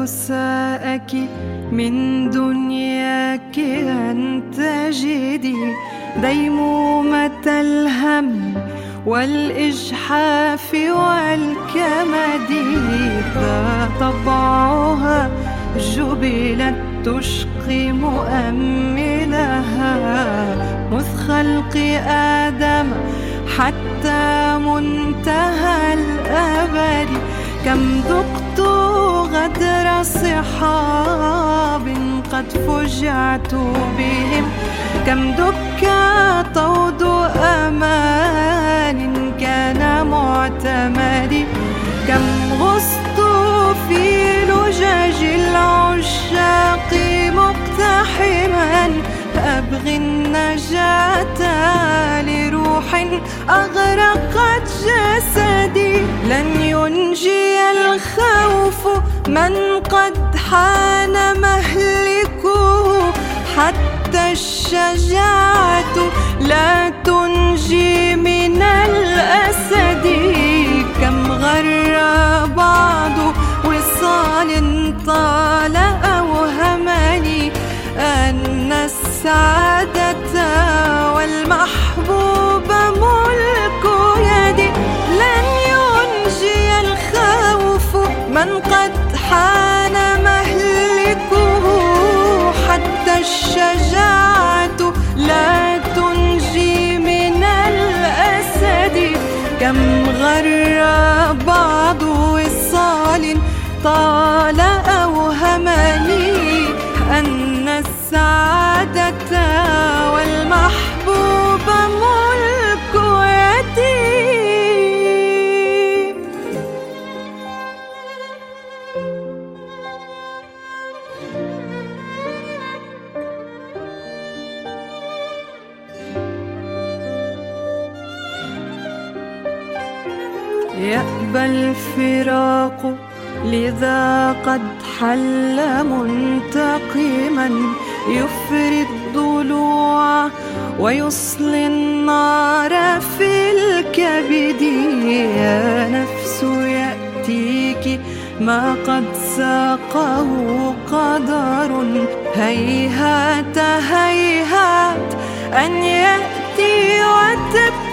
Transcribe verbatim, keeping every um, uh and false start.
لو ساءك من دنياك أن تجدي ديمومة الهم والإجحاف والكمد، فطبعها جبلت تشقي مؤملها مذ خلق آدم حتى منتهى الأبد. كم ذقت غدر صحاب قد فجعت بهم، كم دك طود أمان كان معتمدي، كم غصت في لجاج العشاق مقتحما أبغي النجاة لروح أغرقت جسدي. لن ينجي الخوف من قد حان مهلكه، حتى الشجاعة لا تنجي من الأسد. كم غر بعض وصال طال أوهمني أن السعادة والمحبوب ملك يدي. لن ينجي الخوف من قد حان مهلكه، حتى الشجاعة لا تنجي من الأسد. كم غر بعض وصال طال أوهمني أن السعادة والمحبوب ملك يدي. يأبى الفراق لذا قد حل منتقما، يفري الضلوع ويصلي النار في الكبد. يا نفس يأتيك ما قد ساقه قدر، هيهات هيهات أن يأتي وتبقى